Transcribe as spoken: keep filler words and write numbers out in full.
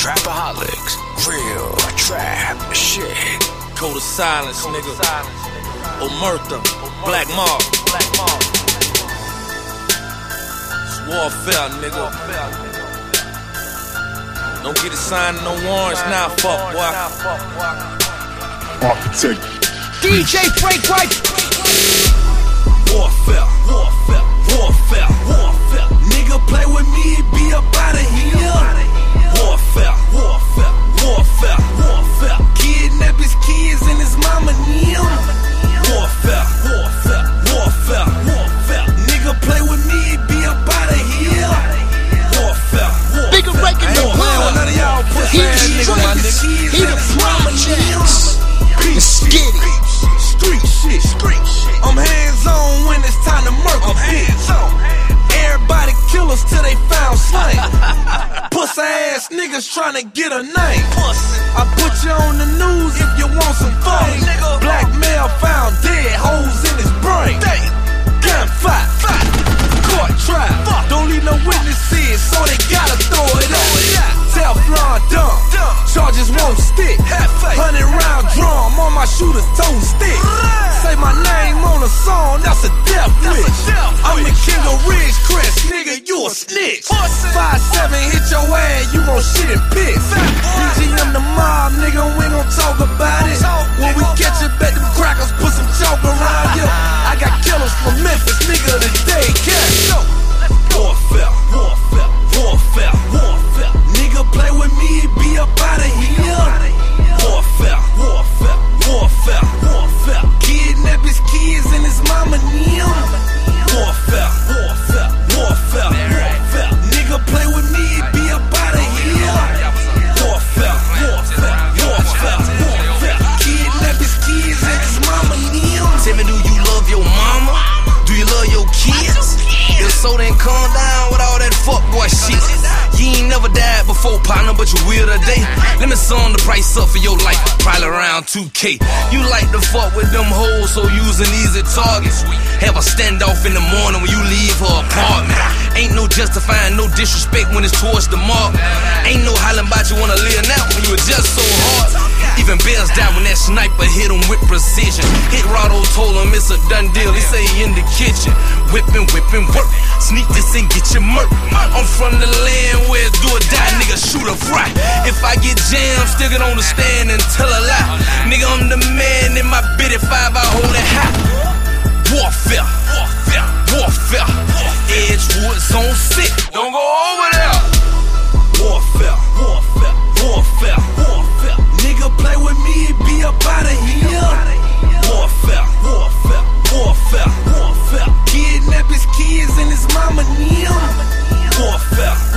Trapaholics, real trap shit. Code of silence, nigga. Omerta, Black Mob. It's warfare, nigga. Don't get it signed, no warrants now, fuck, boy. Architect. D J Frank White. Warfare, warfare, warfare, warfare. Nigga play with me, be up out of here. Warfare, warfare, warfare, warfare. Kidnap his kids and his mama kneel. Warfare, warfare, warfare, warfare. Nigga play with me, be up out of here. Warfare, warfare. Bigger breaking the blood. He the strongest. He the projects. Let's get it. Street shit, street shit. I'm hands on when it's time to murk a bitch. Everybody kill us till they found slain. Pussy ass niggas tryna get a name. I put you on the news if you want some fame. Black male found dead, holes in his brain. Gunfight, court trial. Don't leave no witnesses, so they gotta throw it out. Teflon dump, charges won't stick. Hundred round drum on my shooter's toe stick. Say my name on a song, that's a death wish. I'm the king of Ridgecrest, nigga, you a snitch. Five seven hit your ass, you gon' shit and piss. B G M the mob, nigga, we gon' talk about it. When we catch it, bet them crackers put some chalk around you. I got killers from Memphis, nigga, today, cash. Warfare, warfare, warfare, warfare. Nigga play with me, be up out of here. Warfare, warfare, warfare, warfare. Kidnap his kids and his mama kneel. Warfare, warfare, warfare, warfare. Nigga play with me, be up out of here. Warfare, warfare, warfare, warfare. Kidnap his kids and his mama kneel. Tell me, do you love your mama? Do you love your kids? If so, then calm down with all that fuckboy shit. You ain't never died before, partner, but you will today. Let me sum the price up for your life, probably around two K. You like to fuck with them hoes, so using easy targets. Have a standoff in the morning when you leave her apartment. Ain't no justifying, no disrespect when it's towards the mark. Ain't no hollering about you wanna live now when you were just so hard. Even Bells died when that sniper hit him with precision. Hit Rotto, told him it's a done deal. He say he in the kitchen, whipping, whipping, work. Sneak this and get your murk. I'm from the land where it's do or die, nigga, shoot or fry. If I get jammed, stick it on the stand and tell a lie. Nigga, I'm the man in my bitty five, I hold it high. Warfare, warfare, warfare. Edgewood's on sick, don't go over there. Warfare, warfare, warfare, warfare. Nigga play with me, be up out of here. Warfare, warfare, warfare, warfare. Kidnap his kids and his mama kneel. Warfare.